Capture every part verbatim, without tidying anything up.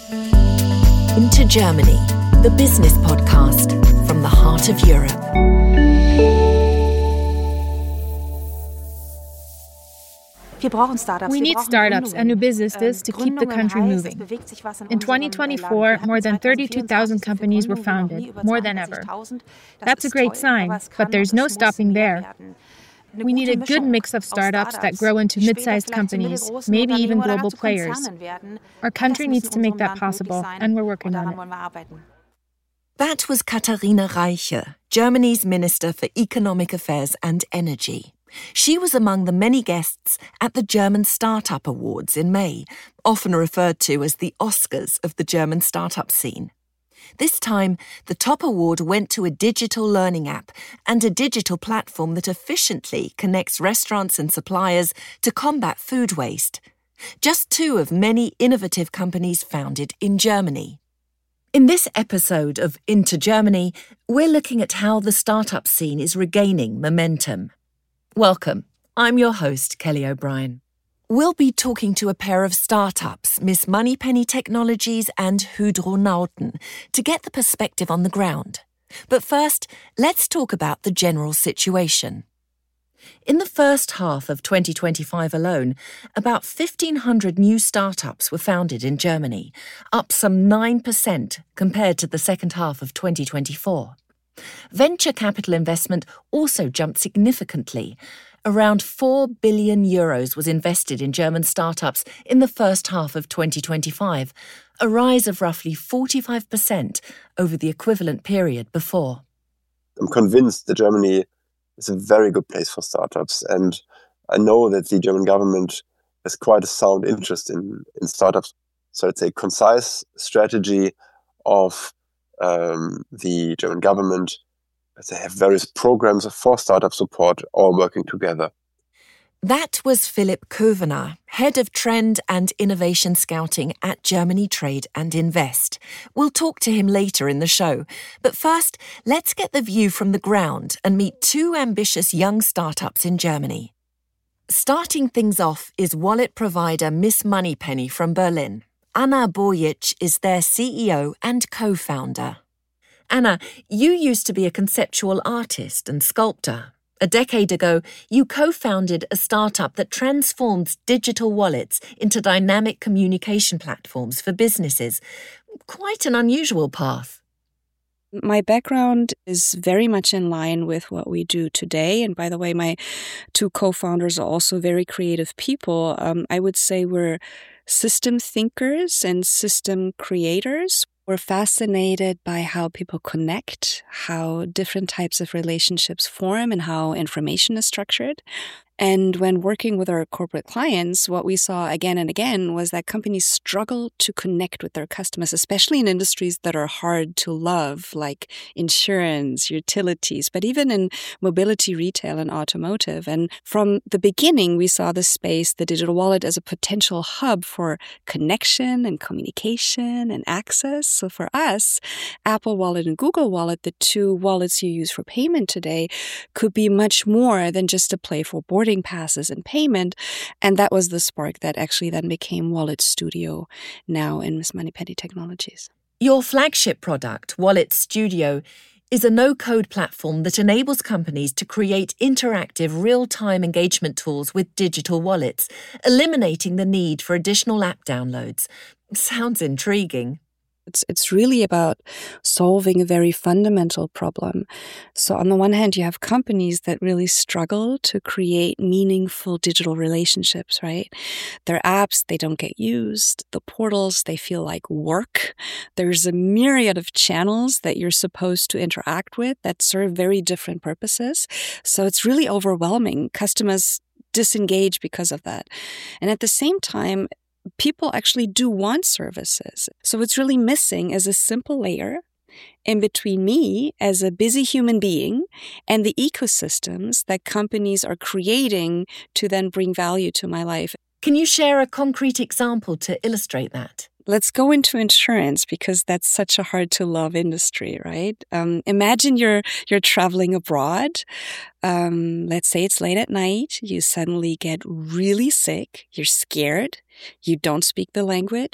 Into Germany, the business podcast from the heart of Europe. We need startups and new businesses to keep the country moving. In twenty twenty-four, more than thirty-two thousand companies were founded, more than ever. That's a great sign, but there's no stopping there. We need a good mix of startups that grow into mid-sized companies, maybe even global players. Our country needs to make that possible, and we're working on it. That was Katharina Reiche, Germany's Minister for Economic Affairs and Energy. She was among the many guests at the German Startup Awards in May, often referred to as the Oscars of the German startup scene. This time, the top award went to a digital learning app and a digital platform that efficiently connects restaurants and suppliers to combat food waste. Just two of many innovative companies founded in Germany. In this episode of Into Germany, we're looking at how the startup scene is regaining momentum. Welcome. I'm your host, Kelly O'Brien. We'll be talking to a pair of startups, Miss Moneypenny Technologies and Hydronauten, to get the perspective on the ground. But first, let's talk about the general situation. In the first half of twenty twenty-five alone, about fifteen hundred new startups were founded in Germany, up some nine percent compared to the second half of twenty twenty-four. Venture capital investment also jumped significantly. Around four billion euros was invested in German startups in the first half of twenty twenty-five, a rise of roughly forty-five percent over the equivalent period before. I'm convinced that Germany is a very good place for startups, and I know that the German government has quite a sound interest in, in startups. So it's a concise strategy of um, the German government. They have various programs for startup support, all working together. That was Philipp Kövener, Head of Trend and Innovation Scouting at Germany Trade and Invest. We'll talk to him later in the show. But first, let's get the view from the ground and meet two ambitious young startups in Germany. Starting things off is wallet provider Miss Moneypenny from Berlin. Anna Bojic is their C E O and co-founder. Anna, you used to be a conceptual artist and sculptor. A decade ago, you co-founded a startup that transforms digital wallets into dynamic communication platforms for businesses. Quite an unusual path. My background is very much in line with what we do today. And by the way, my two co-founders are also very creative people. Um, I would say we're system thinkers and system creators. We're fascinated by how people connect, how different types of relationships form, and how information is structured. And when working with our corporate clients, what we saw again and again was that companies struggle to connect with their customers, especially in industries that are hard to love, like insurance, utilities, but even in mobility, retail, and automotive. And from the beginning, we saw the space, the digital wallet, as a potential hub for connection and communication and access. So for us, Apple Wallet and Google Wallet, the two wallets you use for payment today, could be much more than just a playful boarding passes and payment. And that was the spark that actually then became Wallet Studio, now in Miss Moneypenny Technologies. Your flagship product, Wallet Studio, is a no-code platform that enables companies to create interactive real-time engagement tools with digital wallets, eliminating the need for additional app downloads. Sounds intriguing. It's it's really about solving a very fundamental problem. So on the one hand, you have companies that really struggle to create meaningful digital relationships, right? Their apps, they don't get used. The portals, they feel like work. There's a myriad of channels that you're supposed to interact with that serve very different purposes. So it's really overwhelming. Customers disengage because of that. And at the same time, people actually do want services. So what's really missing is a simple layer in between me as a busy human being and the ecosystems that companies are creating to then bring value to my life. Can you share a concrete example to illustrate that? Let's go into insurance because that's such a hard to love industry, right? Um, imagine you're you're traveling abroad. Um, let's say it's late at night. You suddenly get really sick. You're scared. You don't speak the language.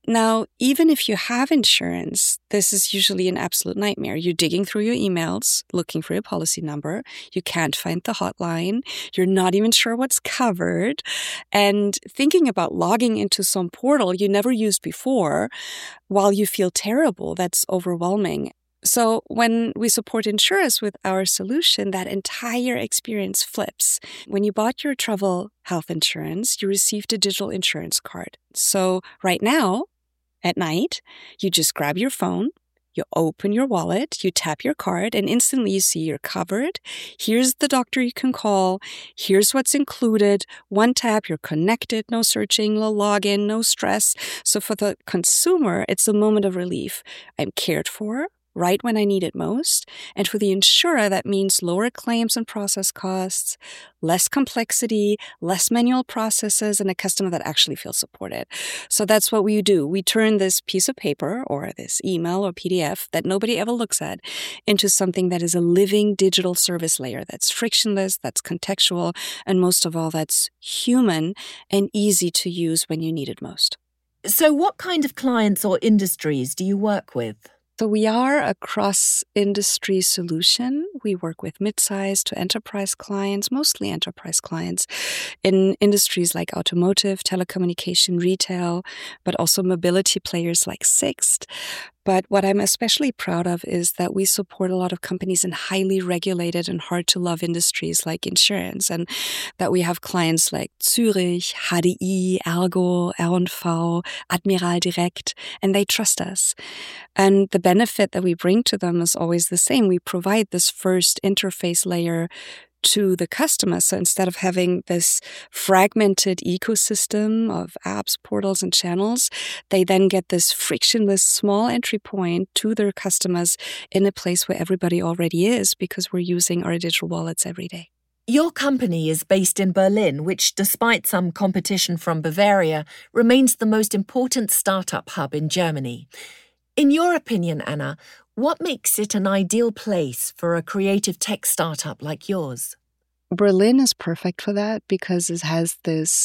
Now, even if you have insurance, this is usually an absolute nightmare. You're digging through your emails, looking for your policy number. You can't find the hotline. You're not even sure what's covered. And thinking about logging into some portal you never used before while you feel terrible, that's overwhelming. So when we support insurers with our solution, that entire experience flips. When you bought your travel health insurance, you received a digital insurance card. So right now, at night, you just grab your phone, you open your wallet, you tap your card, and instantly you see you're covered. Here's the doctor you can call. Here's what's included. One tap, you're connected, no searching, no login, no stress. So for the consumer, it's a moment of relief. I'm cared for right when I need it most. And for the insurer, that means lower claims and process costs, less complexity, less manual processes, and a customer that actually feels supported. So that's what we do. We turn this piece of paper or this email or P D F that nobody ever looks at into something that is a living digital service layer that's frictionless, that's contextual, and most of all, that's human and easy to use when you need it most. So what kind of clients or industries do you work with? So we are a cross-industry solution. We work with mid-sized to enterprise clients, mostly enterprise clients, in industries like automotive, telecommunication, retail, but also mobility players like Sixt. But what I'm especially proud of is that we support a lot of companies in highly regulated and hard-to-love industries like insurance, and that we have clients like Zurich, H D I, Ergo, R and V, Admiral Direct, and they trust us. And the benefit that we bring to them is always the same. We provide this first interface layer to the customer. So instead of having this fragmented ecosystem of apps, portals, and channels, they then get this frictionless small entry point to their customers in a place where everybody already is because we're using our digital wallets every day. Your company is based in Berlin, which, despite some competition from Bavaria, remains the most important startup hub in Germany. In your opinion, Anna, what makes it an ideal place for a creative tech startup like yours? Berlin is perfect for that because it has this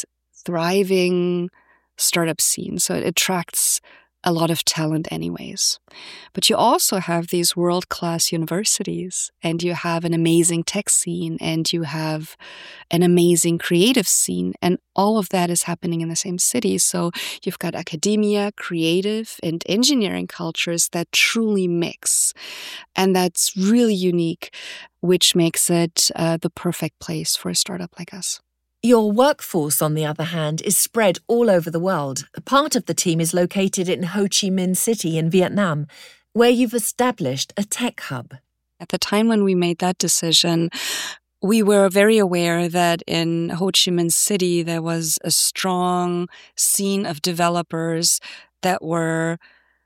thriving startup scene. So it attracts a lot of talent anyways. But you also have these world-class universities, and you have an amazing tech scene, and you have an amazing creative scene, and all of that is happening in the same city. So you've got academia, creative, and engineering cultures that truly mix. And that's really unique, which makes it uh, the perfect place for a startup like us. Your workforce, on the other hand, is spread all over the world. Part of the team is located in Ho Chi Minh City in Vietnam, where you've established a tech hub. At the time when we made that decision, we were very aware that in Ho Chi Minh City, there was a strong scene of developers that were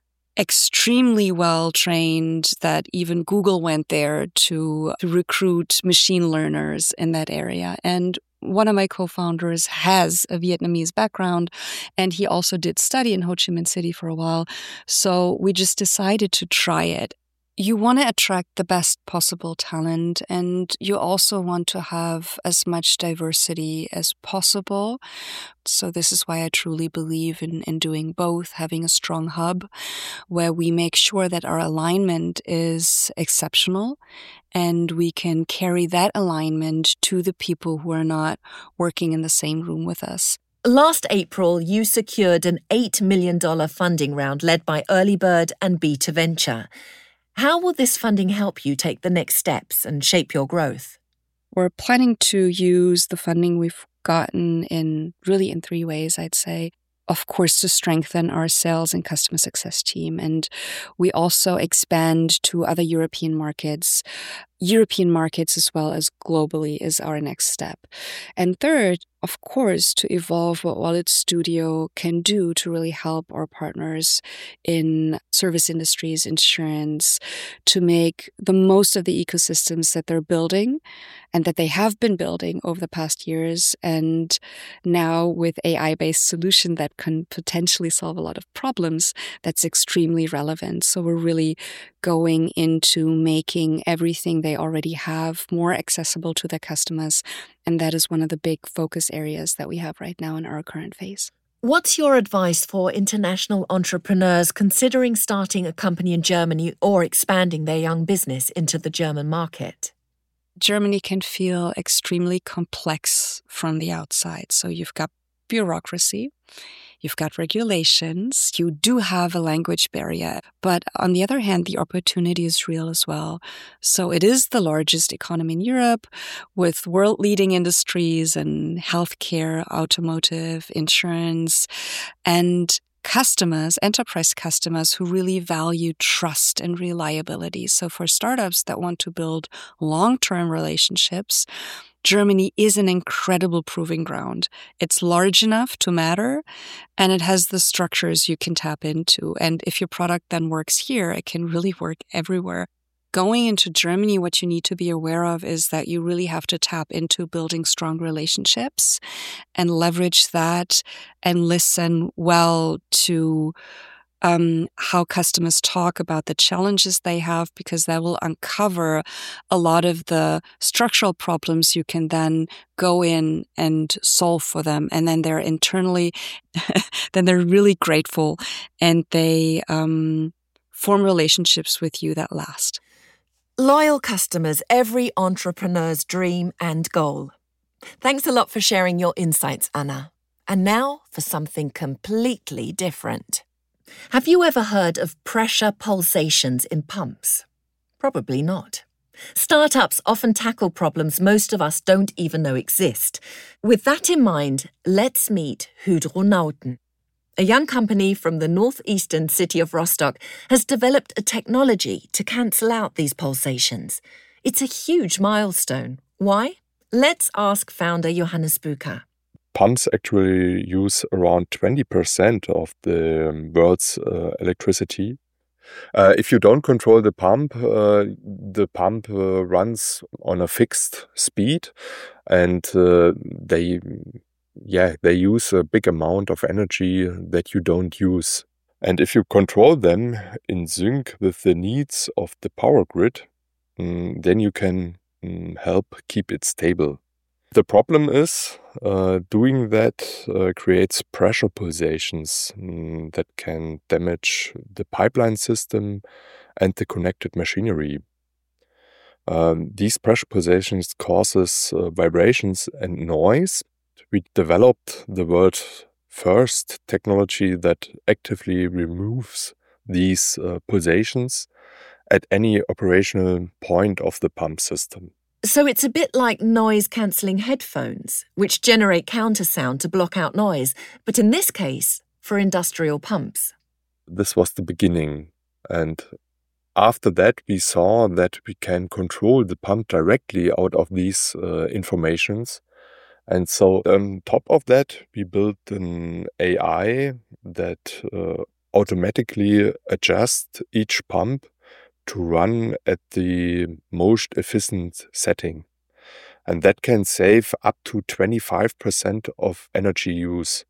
extremely well trained, that even Google went there to, to recruit machine learners in that area. And one of my co-founders has a Vietnamese background, and he also did study in Ho Chi Minh City for a while. So we just decided to try it. You want to attract the best possible talent, and you also want to have as much diversity as possible. So this is why I truly believe in, in doing both, having a strong hub where we make sure that our alignment is exceptional and we can carry that alignment to the people who are not working in the same room with us. Last April, you secured an eight million dollars funding round led by Earlybird and Beta Venture. How will this funding help you take the next steps and shape your growth? We're planning to use the funding we've gotten in really in three ways, I'd say. Of course, to strengthen our sales and customer success team. And we also expand to other European markets. European markets as well as globally is our next step. And third, of course, to evolve what Wallet Studio can do to really help our partners in service industries, insurance, to make the most of the ecosystems that they're building and that they have been building over the past years. And now with A I-based solution that can potentially solve a lot of problems, that's extremely relevant. So we're really going into making everything they already have more accessible to their customers. And that is one of the big focus areas that we have right now in our current phase. What's your advice for international entrepreneurs considering starting a company in Germany or expanding their young business into the German market? Germany can feel extremely complex from the outside. So you've got bureaucracy, you've got regulations, you do have a language barrier. But on the other hand, the opportunity is real as well. So it is the largest economy in Europe with world-leading industries in healthcare, automotive, insurance, and customers, enterprise customers who really value trust and reliability. So for startups that want to build long-term relationships, Germany is an incredible proving ground. It's large enough to matter, and it has the structures you can tap into. And if your product then works here, it can really work everywhere. Going into Germany, what you need to be aware of is that you really have to tap into building strong relationships and leverage that and listen well to um, how customers talk about the challenges they have, because that will uncover a lot of the structural problems you can then go in and solve for them. And then they're internally, then they're really grateful and they um, form relationships with you that last. Loyal customers, every entrepreneur's dream and goal. Thanks a lot for sharing your insights, Anna. And now for something completely different. Have you ever heard of pressure pulsations in pumps? Probably not. Startups often tackle problems most of us don't even know exist. With that in mind, let's meet Hydronauten. A young company from the northeastern city of Rostock has developed a technology to cancel out these pulsations. It's a huge milestone. Why? Let's ask founder Johannes Büker. Pumps actually use around twenty percent of the world's uh, electricity. Uh, if you don't control the pump, uh, the pump uh, runs on a fixed speed, and uh, they Yeah, they use a big amount of energy that you don't use. And if you control them in sync with the needs of the power grid, mm, then you can mm, help keep it stable. The problem is uh, doing that uh, creates pressure pulsations mm, that can damage the pipeline system and the connected machinery. Um, these pressure pulsations causes uh, vibrations and noise. We developed the world's first technology that actively removes these uh, pulsations at any operational point of the pump system. So it's a bit like noise-cancelling headphones, which generate countersound to block out noise, but in this case, for industrial pumps. This was the beginning, and after that we saw that we can control the pump directly out of these uh, informations. And so on top of that, we built an A I that uh, automatically adjusts each pump to run at the most efficient setting. And that can save up to twenty-five percent of energy use.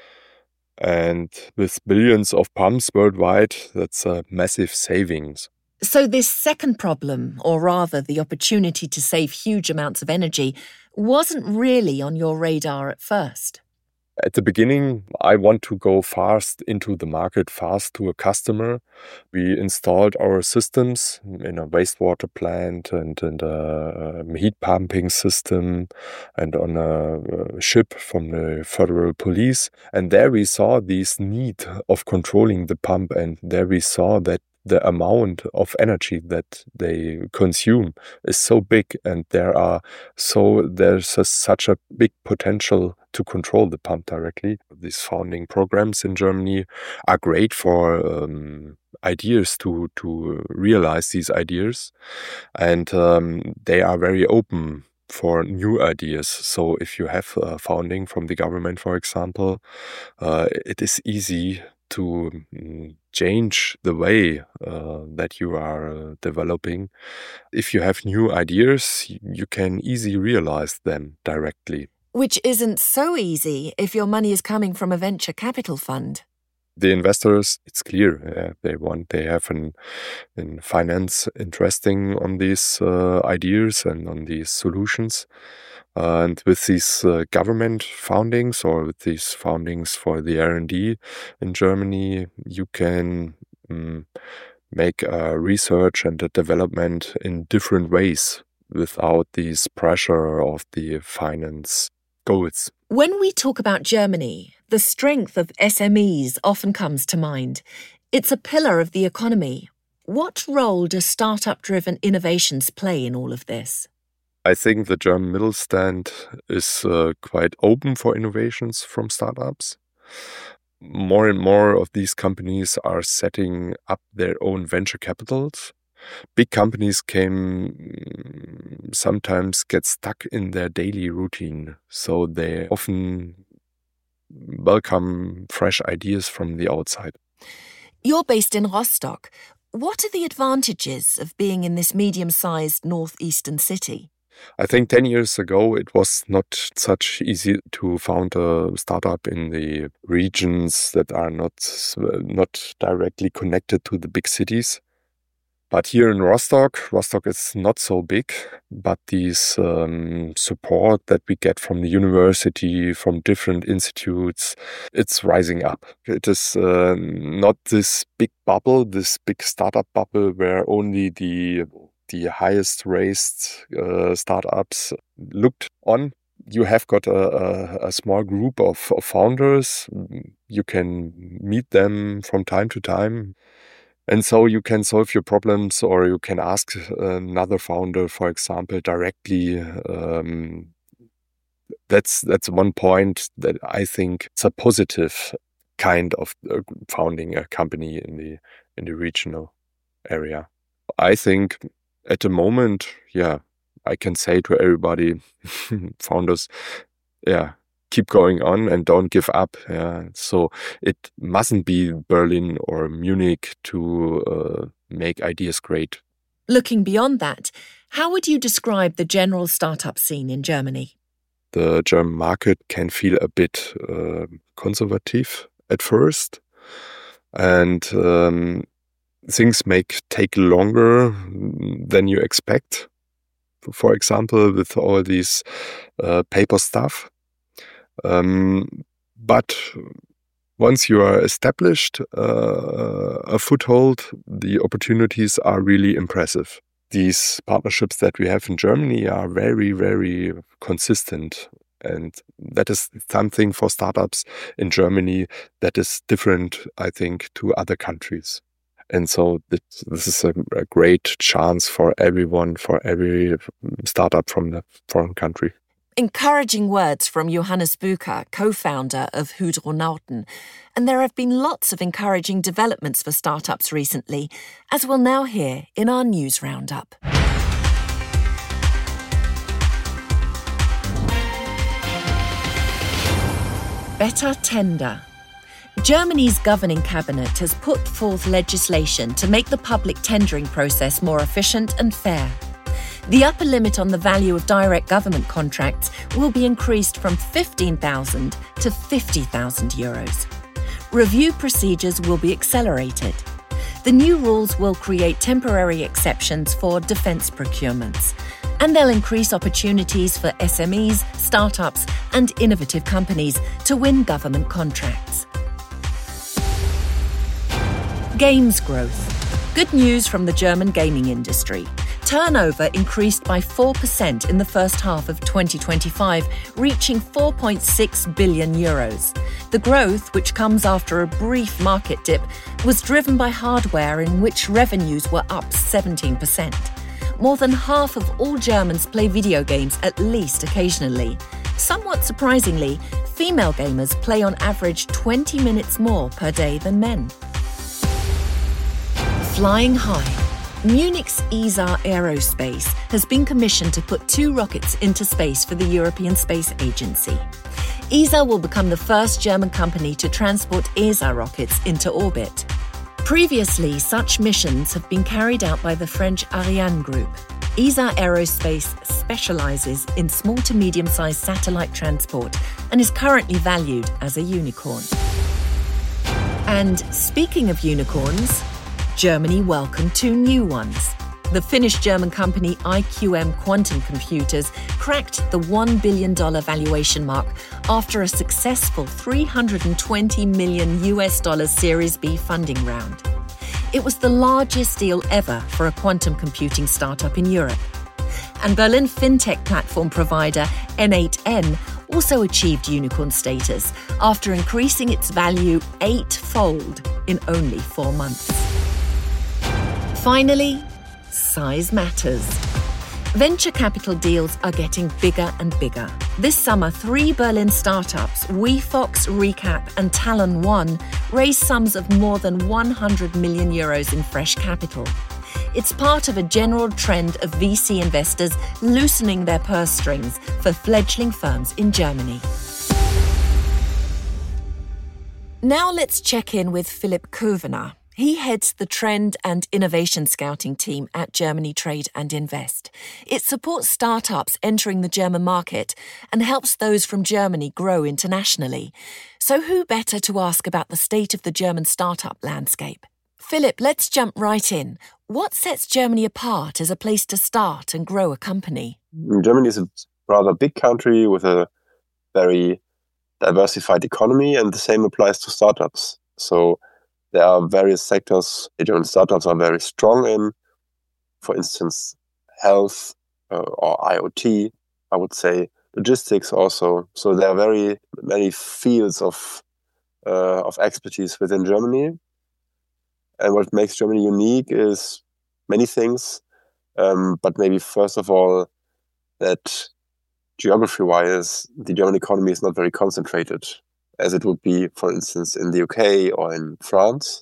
And with billions of pumps worldwide, that's a massive savings. So this second problem, or rather the opportunity to save huge amounts of energy, wasn't really on your radar at first. At the beginning, I want to go fast into the market, fast to a customer. We installed our systems in a wastewater plant and, and a heat pumping system and on a ship from the federal police. And there we saw this need of controlling the pump, and there we saw that the amount of energy that they consume is so big, and there are so there's a, such a big potential to control the pump directly. These founding programs in Germany are great for um, ideas to to realize these ideas, and um, they are very open for new ideas. So if you have uh, funding from the government, for example, uh, it is easy to um, change the way uh, that you are uh, developing. If you have new ideas, you can easily realize them directly. Which isn't so easy if your money is coming from a venture capital fund. The investors, it's clear, yeah, they want, they have an, an finance interesting on these uh, ideas and on these solutions. Uh, and with these uh, government foundings or with these foundings for the R and D in Germany, you can um, make uh, research and uh, development in different ways without this pressure of the finance goals. When we talk about Germany, the strength of S M Es often comes to mind. It's a pillar of the economy. What role do startup-driven innovations play in all of this? I think the German Mittelstand is uh, quite open for innovations from startups. More and more of these companies are setting up their own venture capitals. Big companies can sometimes get stuck in their daily routine, so they often welcome fresh ideas from the outside. You're based in Rostock. What are the advantages of being in this medium-sized northeastern city? I think ten years ago it was not such easy to found a startup in the regions that are not not directly connected to the big cities. But here in Rostock, Rostock is not so big, but these um, support that we get from the university, from different institutes, it's rising up. It is uh, not this big bubble, this big startup bubble where only the the highest raised uh, startups looked on. You have got a, a, a small group of, of founders. You can meet them from time to time. And so you can solve your problems, or you can ask another founder, for example, directly. Um, that's that's one point that I think it's a positive kind of uh, founding a company in the in the regional area. I think at the moment, yeah, I can say to everybody, founders, yeah, keep going on and don't give up. Yeah. So it mustn't be Berlin or Munich to uh, make ideas great. Looking beyond that, how would you describe the general startup scene in Germany? The German market can feel a bit uh, conservative at first, and um, things may take longer than you expect. For example, with all these uh, paper stuff. Um, but once you are established uh, a foothold, the opportunities are really impressive. These partnerships that we have in Germany are very, very consistent. And that is something for startups in Germany that is different, I think, to other countries. And so this, this is a, a great chance for everyone, for every startup from the foreign country. Encouraging words from Johannes Bucher, co-founder of Hydronauten. And there have been lots of encouraging developments for startups recently, as we'll now hear in our news roundup. Better tender. Germany's governing cabinet has put forth legislation to make the public tendering process more efficient and fair. The upper limit on the value of direct government contracts will be increased from fifteen thousand to fifty thousand euros. Review procedures will be accelerated. The new rules will create temporary exceptions for defence procurements, and they'll increase opportunities for S M Es, startups, and innovative companies to win government contracts. Games growth. Good news from the German gaming industry. Turnover increased by four percent in the first half of twenty twenty-five, reaching four point six billion euros. The growth, which comes after a brief market dip, was driven by hardware in which revenues were up seventeen percent. More than half of all Germans play video games at least occasionally. Somewhat surprisingly, female gamers play on average twenty minutes more per day than men. Flying high. Munich's E S A Aerospace has been commissioned to put two rockets into space for the European Space Agency. E S A will become the first German company to transport E S A rockets into orbit. Previously, such missions have been carried out by the French Ariane Group. E S A Aerospace specialises in small to medium-sized satellite transport and is currently valued as a unicorn. And speaking of unicorns, Germany welcomed two new ones. The Finnish-German company I Q M Quantum Computers cracked the one billion dollars valuation mark after a successful three hundred twenty million U S dollars Series B funding round. It was the largest deal ever for a quantum computing startup in Europe. And Berlin fintech platform provider N eight N also achieved unicorn status after increasing its value eightfold in only four months. Finally, size matters. Venture capital deals are getting bigger and bigger. This summer, three Berlin startups, WeFox, Recap and Talon One, raised sums of more than one hundred million euros in fresh capital. It's part of a general trend of V C investors loosening their purse strings for fledgling firms in Germany. Now let's check in with Philipp Kövener. He heads the Trend and Innovation Scouting team at Germany Trade and Invest. It supports startups entering the German market and helps those from Germany grow internationally. So who better to ask about the state of the German startup landscape? Philipp, let's jump right in. What sets Germany apart as a place to start and grow a company? Germany is a rather big country with a very diversified economy, and the same applies to startups. So there are various sectors German startups are very strong in. For instance, health uh, or I O T, I would say, logistics also. So there are very many fields of uh, of expertise within Germany. And what makes Germany unique is many things, um, but maybe first of all, that geography-wise, the German economy is not very concentrated, as it would be, for instance, in the U K or in France.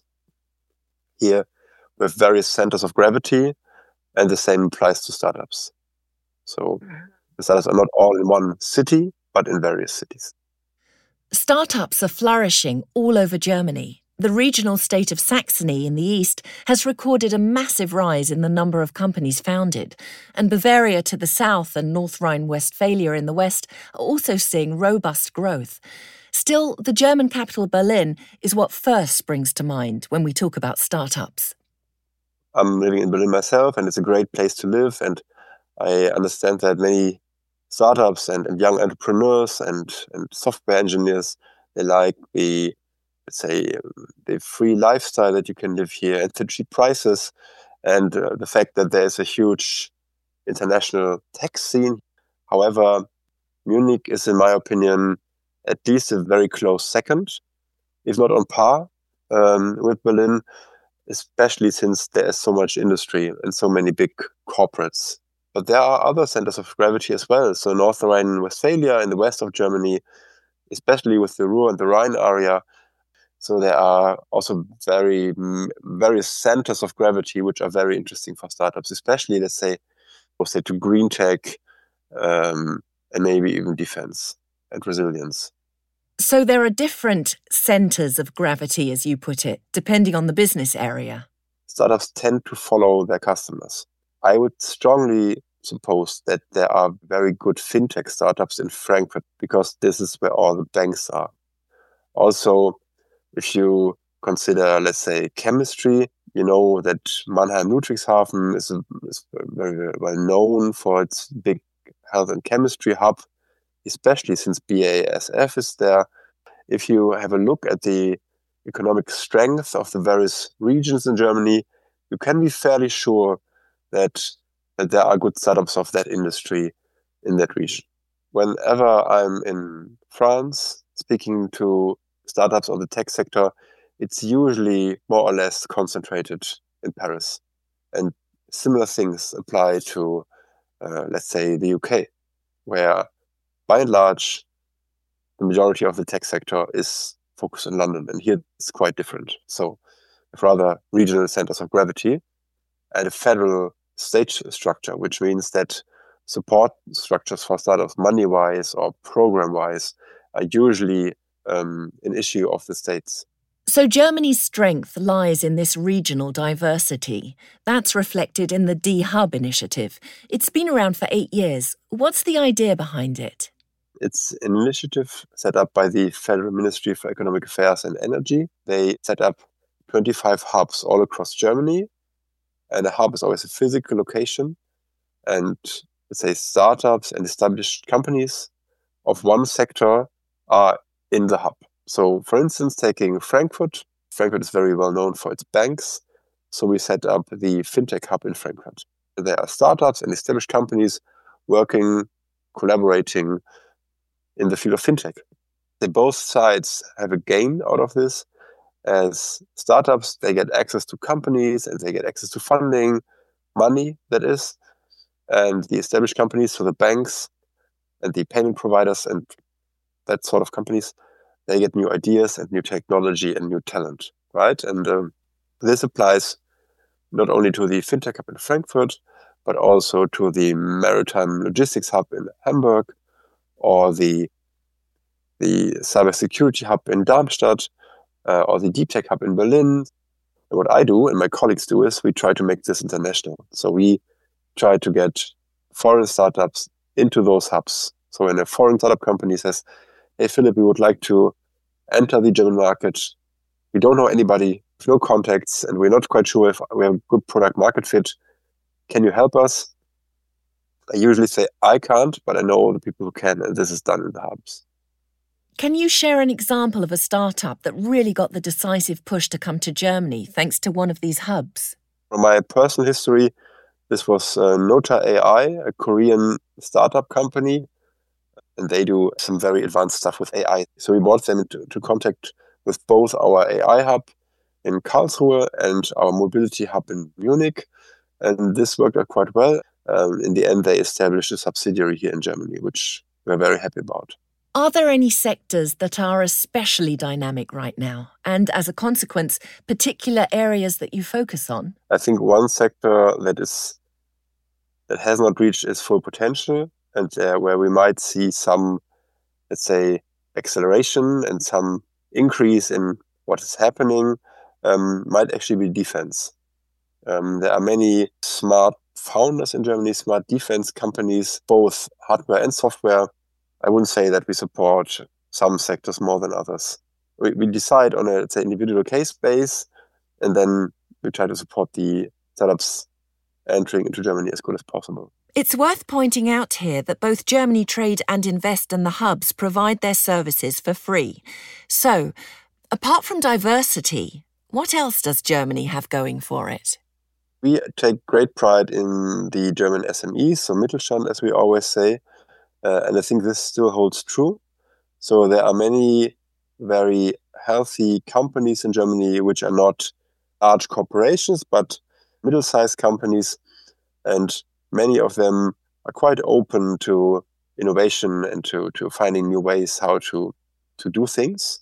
Here, we have various centers of gravity, and the same applies to startups. So the startups are not all in one city, but in various cities. Startups are flourishing all over Germany. The regional state of Saxony in the east has recorded a massive rise in the number of companies founded, and Bavaria to the south and North Rhine-Westphalia in the west are also seeing robust growth. Still, the German capital Berlin is what first springs to mind when we talk about startups. I'm living in Berlin myself, and it's a great place to live, and I understand that many startups and, and young entrepreneurs and, and software engineers, they like the let's say, the free lifestyle that you can live here and the cheap prices, and uh, the fact that there's a huge international tech scene. However, Munich is, in my opinion, at least a very close second, if not on par, um, with Berlin, especially since there is so much industry and so many big corporates. But there are other centers of gravity as well. So North Rhine-Westphalia in the west of Germany, especially with the Ruhr and the Rhine area. So there are also very various centers of gravity which are very interesting for startups, especially, let's say, we'll say to green tech um, and maybe even defense and resilience. So there are different centers of gravity, as you put it, depending on the business area. Startups tend to follow their customers. I would strongly suppose that there are very good fintech startups in Frankfurt because this is where all the banks are. Also, if you consider, let's say, chemistry, you know that Mannheim-Ludwigshafen is, a, is very well known for its big health and chemistry hub, especially since B A S F is there. If you have a look at the economic strength of the various regions in Germany, you can be fairly sure that, that there are good startups of that industry in that region. Whenever I'm in France, speaking to startups on the tech sector, it's usually more or less concentrated in Paris. And similar things apply to, uh, let's say, the U K, where by and large, the majority of the tech sector is focused in London. And here it's quite different. So rather regional centers of gravity and a federal state structure, which means that support structures for startups, money-wise or program-wise, are usually Um, an issue of the states. So Germany's strength lies in this regional diversity. That's reflected in the D-Hub initiative. It's been around for eight years. What's the idea behind it? It's an initiative set up by the Federal Ministry for Economic Affairs and Energy. They set up twenty-five hubs all across Germany. And a hub is always a physical location. And let's say startups and established companies of one sector are in the hub. So for instance, taking Frankfurt, Frankfurt is very well known for its banks. So we set up the FinTech hub in Frankfurt. There are startups and established companies working, collaborating in the field of FinTech. They both sides have a gain out of this. As startups, they get access to companies and they get access to funding, money, that is. And the established companies, so the banks and the payment providers and that sort of companies, they get new ideas and new technology and new talent, right? And um, this applies not only to the FinTech hub in Frankfurt, but also to the maritime logistics hub in Hamburg or the the cybersecurity hub in Darmstadt uh, or the deep tech hub in Berlin. And what I do and my colleagues do is we try to make this international. So we try to get foreign startups into those hubs. So when a foreign startup company says, hey, Philip, we would like to enter the German market. We don't know anybody, no contacts, and we're not quite sure if we have a good product market fit. Can you help us? I usually say, I can't, but I know the people who can, and this is done in the hubs. Can you share an example of a startup that really got the decisive push to come to Germany thanks to one of these hubs? From my personal history, this was uh, Nota A I, a Korean startup company, and they do some very advanced stuff with A I. So we brought them into, into contact with both our A I hub in Karlsruhe and our mobility hub in Munich, and this worked out quite well. Um, in the end, they established a subsidiary here in Germany, which we're very happy about. Are there any sectors that are especially dynamic right now? And as a consequence, particular areas that you focus on? I think one sector that is that has not reached its full potential and uh, where we might see some, let's say, acceleration and some increase in what is happening um, might actually be defense. Um, there are many smart founders in Germany, smart defense companies, both hardware and software. I wouldn't say that we support some sectors more than others. We, we decide on a, let's say, individual case base, and then we try to support the startups entering into Germany as good as possible. It's worth pointing out here that both Germany Trade and Invest and the hubs provide their services for free. So, apart from diversity, what else does Germany have going for it? We take great pride in the German S M Es, so Mittelstand, as we always say. Uh, and I think this still holds true. So there are many very healthy companies in Germany which are not large corporations, but middle-sized companies. And many of them are quite open to innovation and to, to finding new ways how to, to do things.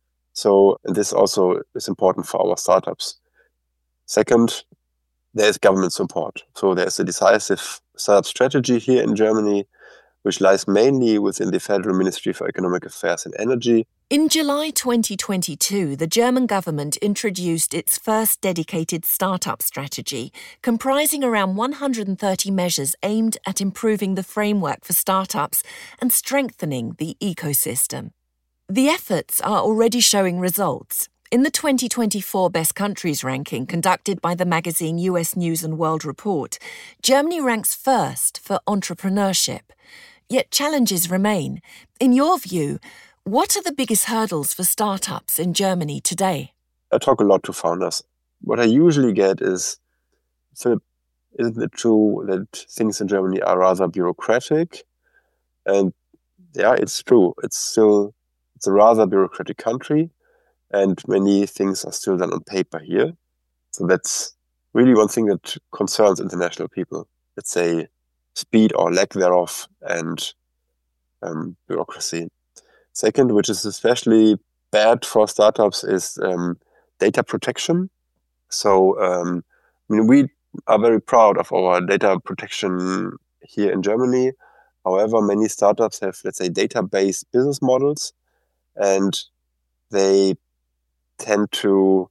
So and this also is important for our startups. Second, there is government support. So there's a decisive startup strategy here in Germany, which lies mainly within the Federal Ministry for Economic Affairs and Energy. In July twenty twenty-two, the German government introduced its first dedicated startup strategy, comprising around one hundred thirty measures aimed at improving the framework for startups and strengthening the ecosystem. The efforts are already showing results. In the twenty twenty-four Best Countries ranking conducted by the magazine U S News and World Report, Germany ranks first for entrepreneurship. Yet challenges remain. In your view, what are the biggest hurdles for startups in Germany today? I talk a lot to founders. What I usually get is, so isn't it true that things in Germany are rather bureaucratic? And yeah, it's true. It's still, it's a rather bureaucratic country, and many things are still done on paper here. So that's really one thing that concerns international people. Let's say speed or lack thereof, and um, bureaucracy. Second, which is especially bad for startups, is um, data protection. So, um, I mean, we are very proud of our data protection here in Germany. However, many startups have, let's say, data-based business models, and they tend to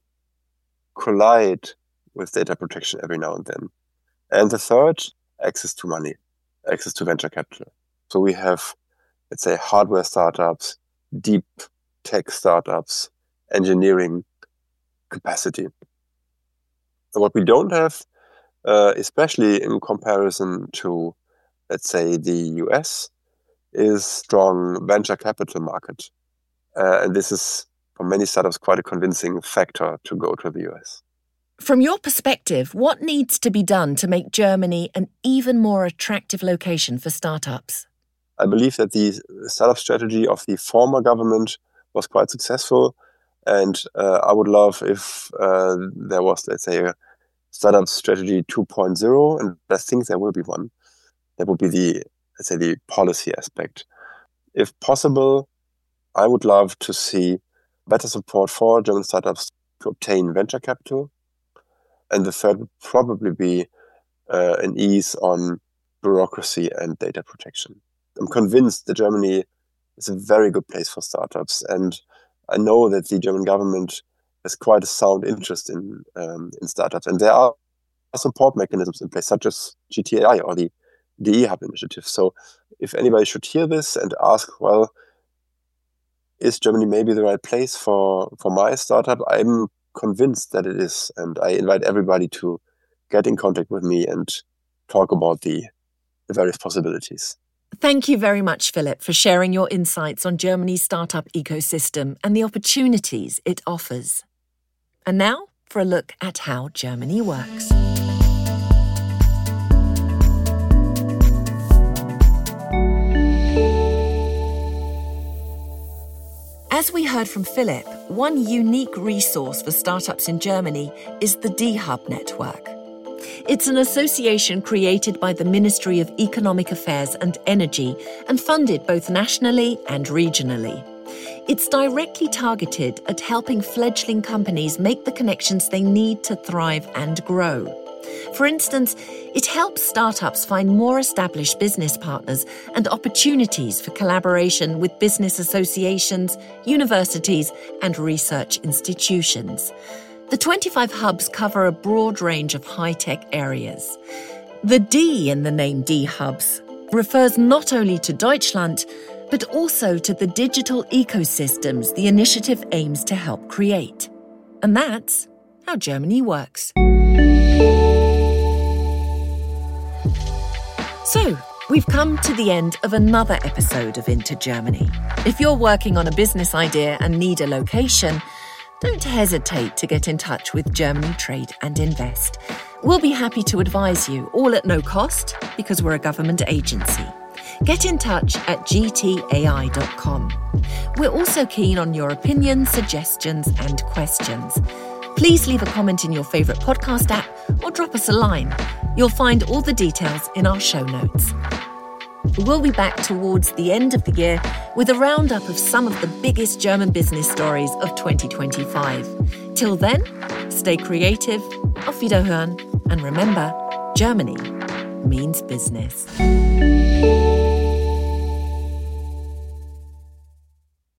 collide with data protection every now and then. And the third, access to money, access to venture capital. So we have, let's say, hardware startups, deep tech startups, engineering capacity. And what we don't have uh, especially in comparison to, let's say, the U S, is strong venture capital market. Uh, and this is, for many startups, quite a convincing factor to go to the U S. From your perspective, what needs to be done to make Germany an even more attractive location for startups? I believe that the startup strategy of the former government was quite successful. And uh, I would love if uh, there was, let's say, a startup strategy two point oh, and I think there will be one. That would be the, let's say, the policy aspect. If possible, I would love to see better support for German startups to obtain venture capital. And the third would probably be uh, an ease on bureaucracy and data protection. I'm convinced that Germany is a very good place for startups, and I know that the German government has quite a sound interest in um, in startups, and there are support mechanisms in place, such as G T A I or the D E Hub initiative. So if anybody should hear this and ask, well, is Germany maybe the right place for, for my startup? I'm convinced that it is, and I invite everybody to get in contact with me and talk about the, the various possibilities. Thank you very much, Philipp, for sharing your insights on Germany's startup ecosystem and the opportunities it offers. And now for a look at how Germany works. As we heard from Philipp, one unique resource for startups in Germany is the D Hub network. It's an association created by the Ministry of Economic Affairs and Energy and funded both nationally and regionally. It's directly targeted at helping fledgling companies make the connections they need to thrive and grow. For instance, it helps startups find more established business partners and opportunities for collaboration with business associations, universities, and research institutions. The twenty-five hubs cover a broad range of high-tech areas. The D in the name D Hubs refers not only to Deutschland, but also to the digital ecosystems the initiative aims to help create. And that's how Germany works. So, we've come to the end of another episode of Into Germany. If you're working on a business idea and need a location, don't hesitate to get in touch with Germany Trade and Invest. We'll be happy to advise you, all at no cost, because we're a government agency. Get in touch at g t a i dot com. We're also keen on your opinions, suggestions, and questions. Please leave a comment in your favourite podcast app or drop us a line. You'll find all the details in our show notes. We'll be back towards the end of the year with a roundup of some of the biggest German business stories of twenty twenty-five. Till then, stay creative, auf Wiederhören, and remember, Germany means business.